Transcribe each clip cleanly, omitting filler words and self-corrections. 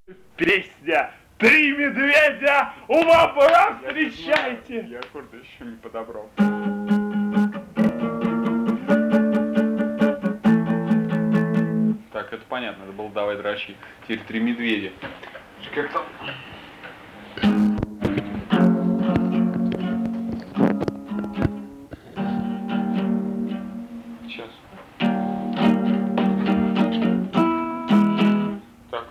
Песня «Три медведя у бобра встречайте». Я аккорды еще не подобрал. Так, это понятно, это было «Давай дрочи». Теперь «Три медведя». Как там? Сейчас. Так.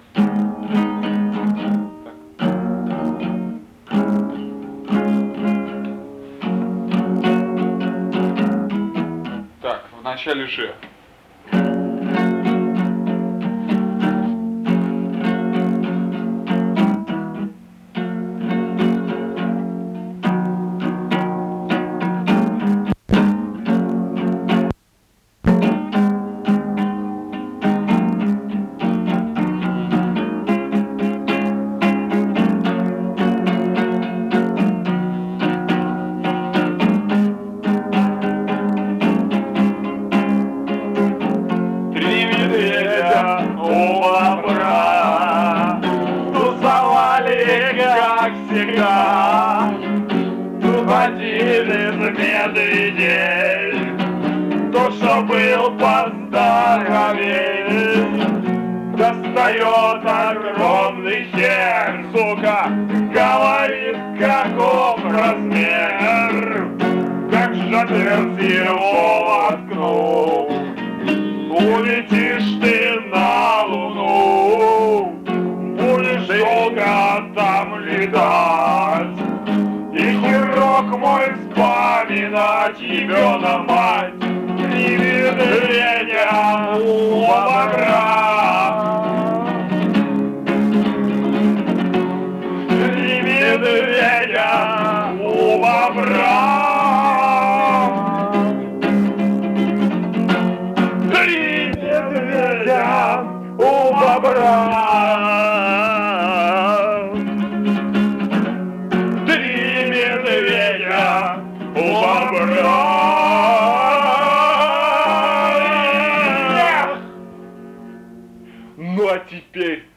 Так, в начале же. Как всегда, один из медведей, тот, что был поздоровей, достает огромный хер, сука, говорит, каков размер, как же ты его воткнул, улетишь ты на луну, будешь долго там летать, и херок мой вспоминать ебёна мать, три медведя у бобра, три медведя у бобра, три медведя у бобра. У бобра. Ну а теперь